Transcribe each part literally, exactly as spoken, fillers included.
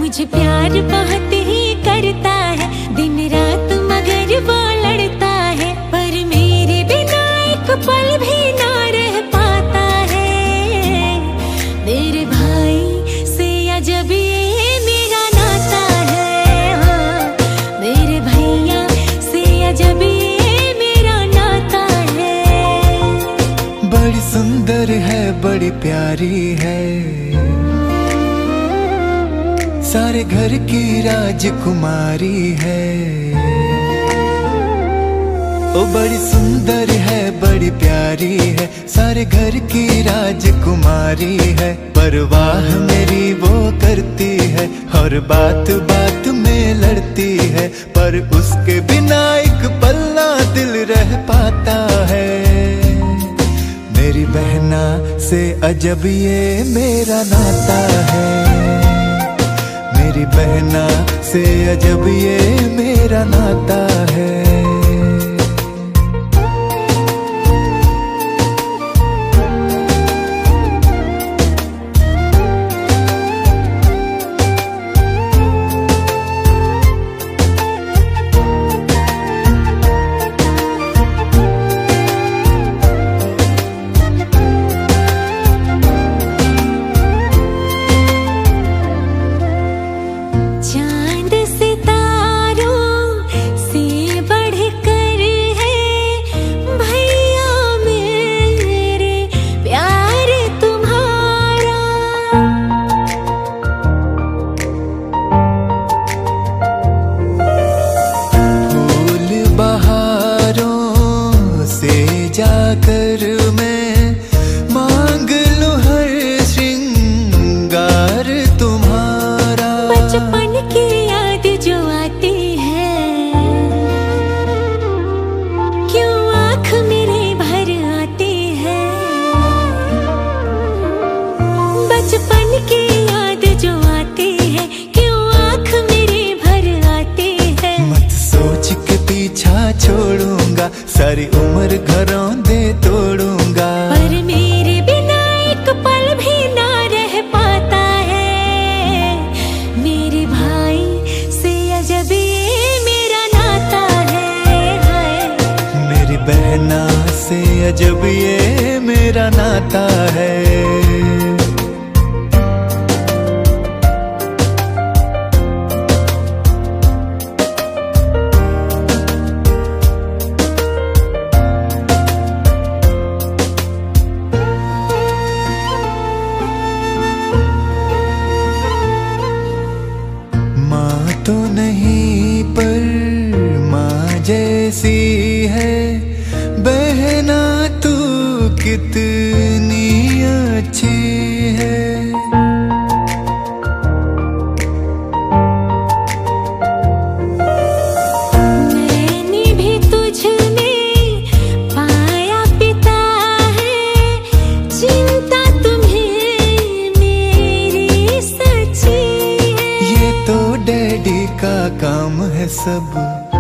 मुझे प्यार बहुत ही करता है, दिन रात मगर वो लड़ता है, पर मेरे बिना एक पल भी ना रह पाता है। मेरे भाई से अजब ये मेरा नाता है, हाँ मेरे भैया से अजब ये मेरा नाता है। बड़ी सुंदर है, बड़ी प्यारी है, सारे घर की राजकुमारी है। ओ बड़ी सुंदर है, बड़ी प्यारी है, सारे घर की राजकुमारी है। परवाह मेरी वो करती है और बात बात में लड़ती है, पर उसके बिना एक पल ना दिल रह पाता है। मेरी बहना से अजब ये मेरा नाता है, मेरी बहना से अजब ये मेरा नाता है। जाकर मैं मांग लूं हर श्रृंगार तुम्हारा। बचपन की याद जो आती है, क्यों आँख मेरे भर आती है। बचपन की याद जो आती है, क्यों आँख मेरे भर आती है। मत सोच के पीछा छोड़ूंगा, सारी उम्र घरों दे तोड़ूंगा, पर मेरे बिना एक पल भी ना रह पाता है। मेरे भाई से अजब ये मेरा नाता है, हाय मेरी बहना से अजब ये मेरा नाता है। तो नहीं पर माँ जैसी है, बहना तू कितनी अच्छी है। मैंने भी तुझ में पाया पिता है, चिंता तुम्हें मेरी सच्ची है। ये तो डैडी का काम है सब,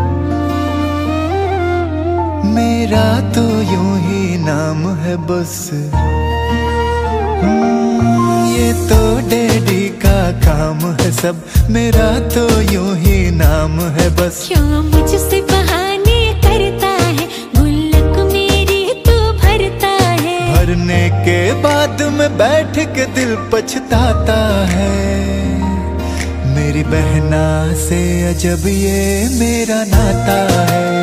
मेरा तो यूं ही नाम है बस। ये तो डैडी का काम है सब, मेरा तो यूं ही नाम है बस। क्यों मुझसे बहाने करता है, गुल्लक मेरी तो भरता है। भरने के बाद में बैठ के दिल पछताता है। मेरी बहना से अजब ये मेरा नाता है।